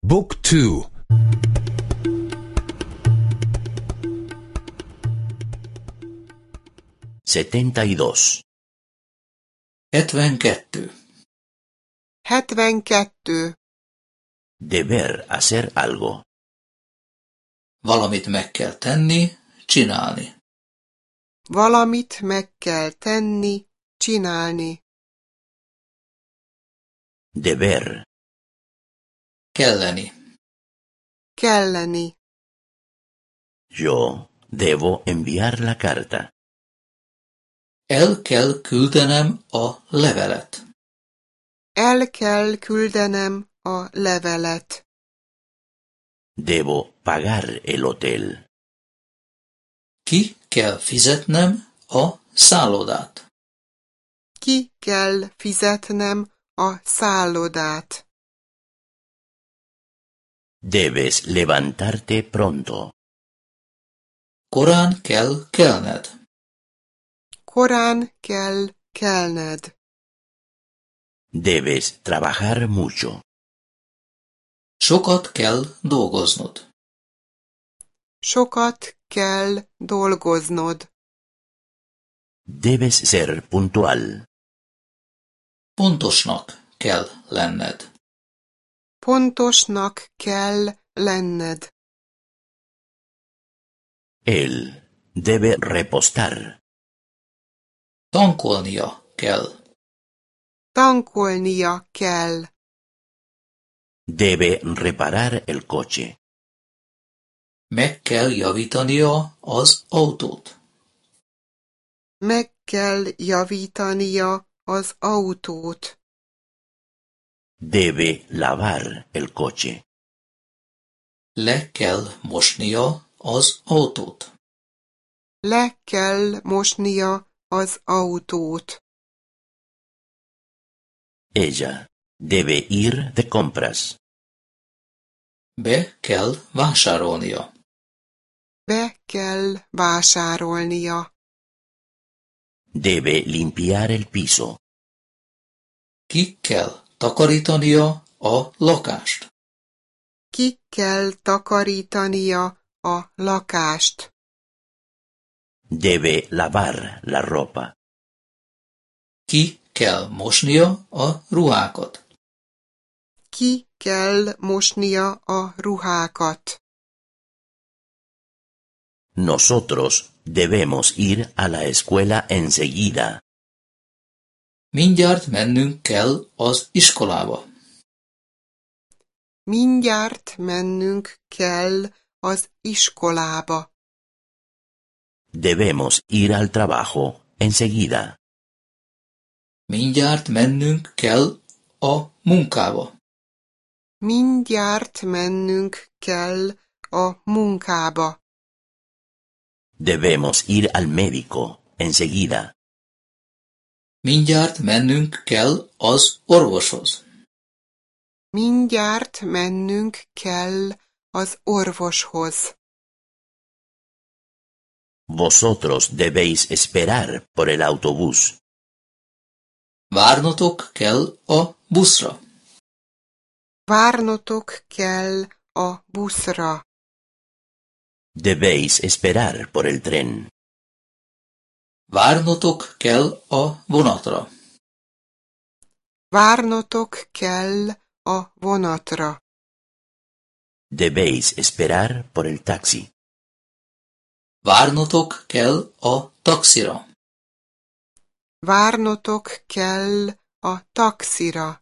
Book 2. 72. 72. 72. Deber hacer algo. Valamit meg kell tenni, csinálni. Valamit meg kell tenni, csinálni. Deber. Kelleni. Kelleni. Yo debo enviar la carta. El kell küldenem a levelet. El kell küldenem a levelet. Debo pagar el hotel. Ki kell fizetnem a szállodát. Ki kell fizetnem a szállodát. Debes levantarte pronto. Korán kell kelned. Korán kell kelned. Debes trabajar mucho. Sokat kell dolgoznod. Sokat kell dolgoznod. Debes ser puntual. Pontosnak kell lenned. Pontosnak kell lenned. Él debe repostar. Tankolnia kell. Tankolnia kell. Debe reparar el coche. Meg kell javítania az autót. Meg kell javítania az autót. Debe lavar el coche. Le kell mosnia az autót. Le kell mosnia az autót. Ella debe ir de compras. Be kell vásárolnia. Be kell vásárolnia. Debe limpiar el piso. Ki kell takarítania a lakást. Ki kell takarítania a lakást. Debe lavar la ropa. Ki kell mosnia a ruhákat. Ki kell mosnia a ruhákat. Nosotros debemos ir a la escuela enseguida. Mindjárt mennünk kell az iskolába. Mindjárt mennünk kell az iskolába. Debemos ir al trabajo enseguida. Mindjárt mennünk kell a munkába. Mindjárt mennünk kell a munkába. Debemos ir al médico enseguida. Mindjárt mennünk kell az orvoshoz. Mindjárt mennünk kell az orvoshoz. Vosotros debéis esperar por el autobús. Várnotok kell a buszra. Várnotok kell a buszra. Debéis esperar por el tren. Várnotok kell a vonatra. Várnotok kell a vonatra. Debéis esperar por el taxi. Várnotok kell a taxira. Várnotok kell a taxira.